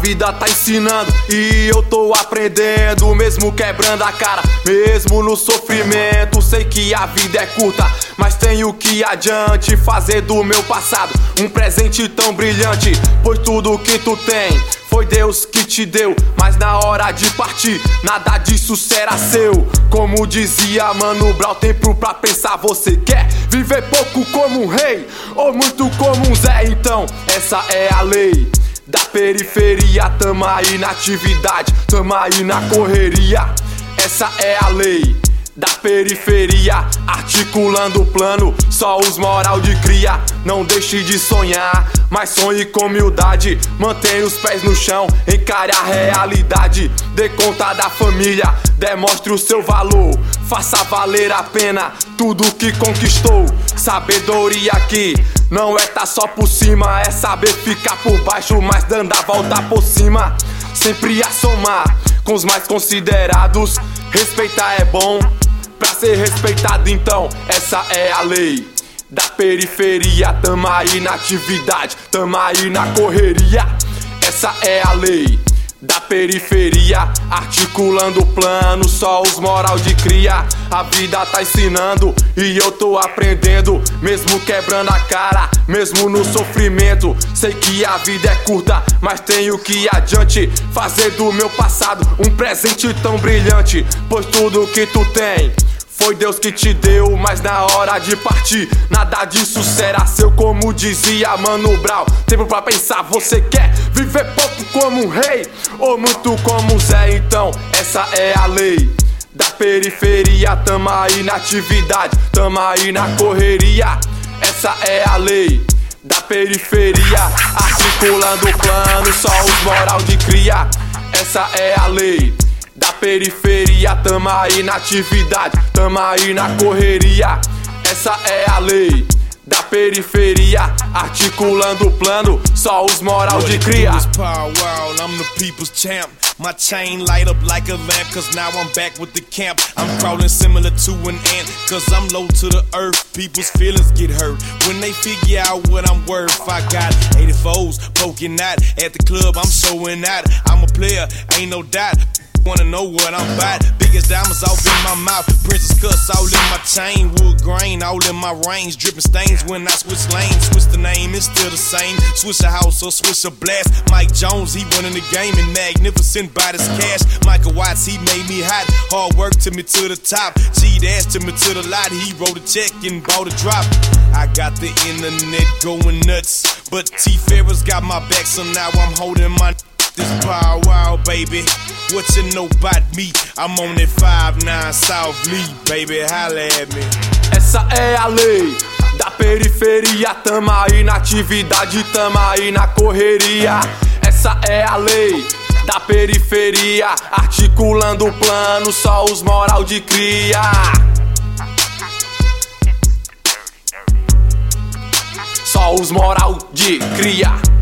vida tá ensinando e eu tô aprendendo, mesmo quebrando a cara, mesmo no sofrimento. Sei que a vida é curta, mas tenho que adiante fazer do meu passado um presente tão brilhante. Pois tudo que tu tem foi Deus que te deu, mas na hora de partir nada disso será seu. Como dizia Mano Brown, tempo pra pensar. Você quer viver pouco como um rei ou muito como um Zé? Então essa é a lei da periferia. Tamo aí na atividade, tamo aí na correria. Essa é a lei da periferia, articulando o plano, só os moral de cria. Não deixe de sonhar, mas sonhe com humildade. Mantenha os pés no chão, encare a realidade. Dê conta da família, demonstre o seu valor. Faça valer a pena tudo que conquistou. Sabedoria aqui não é tá só por cima, é saber ficar por baixo, mas dando a volta por cima. Sempre a somar com os mais considerados. Respeitar é bom pra ser respeitado, então essa é a lei da periferia. Tamo aí na atividade, tamo aí na correria. Essa é a lei da periferia, articulando o plano, só os moral de cria. A vida tá ensinando e eu tô aprendendo, mesmo quebrando a cara, mesmo no sofrimento. Sei que a vida é curta, mas tenho que ir adiante, fazer do meu passado um presente tão brilhante. Pois tudo que tu tem foi Deus que te deu, mas na hora de partir nada disso será seu. Como dizia Mano Brown, tempo pra pensar. Você quer viver pouco como um rei ou muito como um Zé? Então essa é a lei da periferia. Tamo aí na atividade, tamo aí na correria. Essa é a lei da periferia, articulando o plano, só os moral de cria. Essa é a lei da periferia, tamo aí na atividade, tamo aí na correria. Essa é a lei da periferia, articulando o plano, só os moral de cria. I'm the people's champ. My chain light up like a lamp, cause now I'm back with the camp. I'm crawling similar to an ant, cause I'm low to the earth. People's feelings get hurt when they figure out what I'm worth. I got 84s poking out at the club, I'm showing out. I'm a player, ain't no doubt. Wanna know what I'm about? Biggest diamonds off in my mouth, princess cuts all in my chain, wood grain all in my range, dripping stains when I switch lanes. Switch the name, it's still the same. Switch a house or switch a blast. Mike Jones, he running the game and magnificent by this cash. Michael Watts, he made me hot. Hard work took me to the top. G-Dash took me to the lot. He wrote a check and bought a drop. I got the internet going nuts, but T-Ferris got my back, so now I'm holding my this power, wow, baby. What you know about me? I'm on that 5-9 South Lee, baby, holla at me. Essa é a lei da periferia, tamo aí na atividade, tamo aí na correria. Essa é a lei da periferia, articulando o plano, só os moral de cria. Só os moral de cria.